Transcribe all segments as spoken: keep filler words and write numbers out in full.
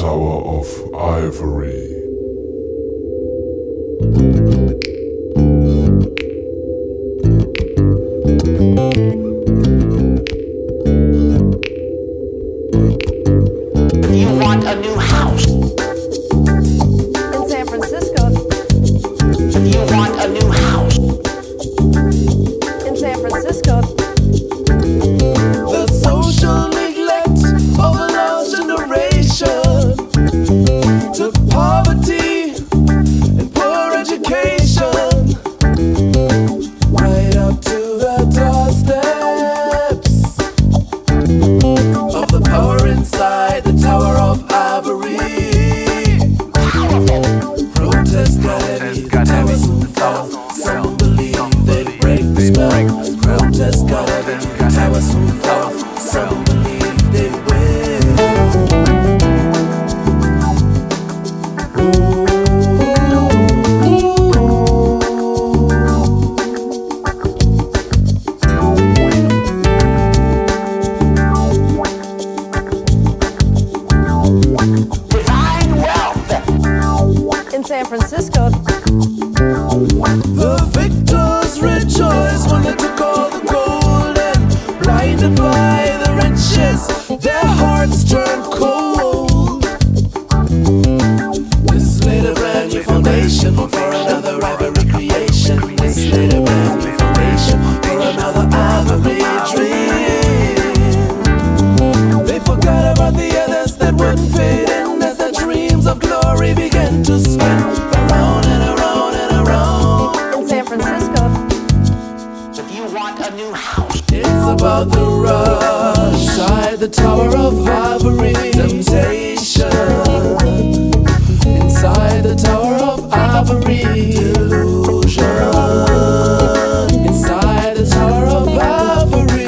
Tower of Ivory. If you want a new house in San Francisco, if you want a new house in San Francisco, the social neglect of a lost generation took poverty and poor education right up to the doorsteps of the power inside the Tower of Ivory. Protest got heavy, the tower soon fell. Some believe they'd break the spell. Protest got heavy, the tower soon fell. Some believe they will. divine wealth. in San Francisco, The victors rejoice when they took all the gold and blinded by the riches, their hearts turned cold. This laid a brand new foundation for another ivory creation. This laid a brand new foundation for another ivory dream. They forgot about the others that wouldn't fit in as their dreams of glory began to spin around and around and around. in San Francisco, If you want a new house, It's about the rush inside the Tower of Ivory. Temptation inside the Tower of Ivory. Delusion inside the Tower of Ivory.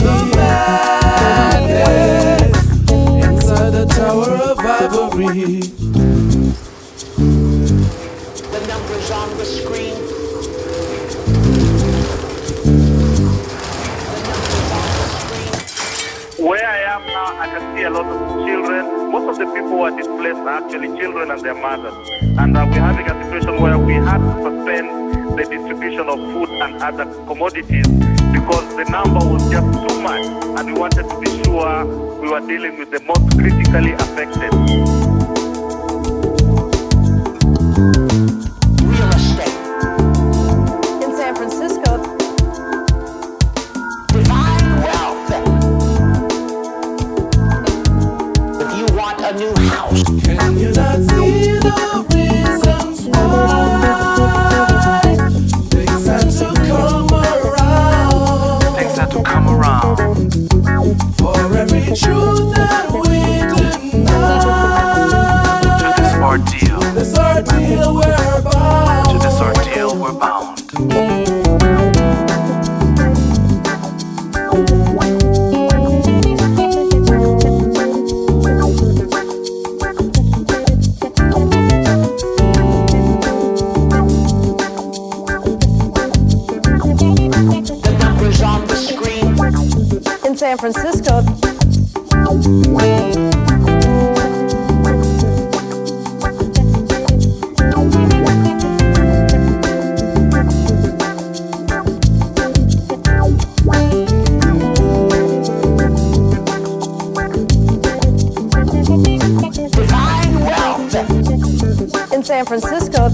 Madness inside the Tower of Ivory. the numbers on the screen. Where I am now, I can see a lot of children. Most of the people who are displaced are actually children and their mothers. And uh, we're having a situation where we had to suspend the distribution of food and other commodities because the number was just too much. And we wanted to be sure we were dealing with the most critically affected. Real estate, in San Francisco, divine wealth. If you want a new house, Can you not see the reasons why things had to come around? Things had to come around. For every truth that we deny, To this ordeal, this ordeal we're bound. to this ordeal we're bound. the numbers on the screen. in San Francisco, Divine wealth. in San Francisco,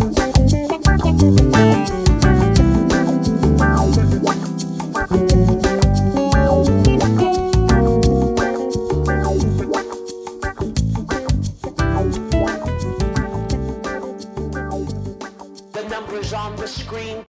The numbers on the screen.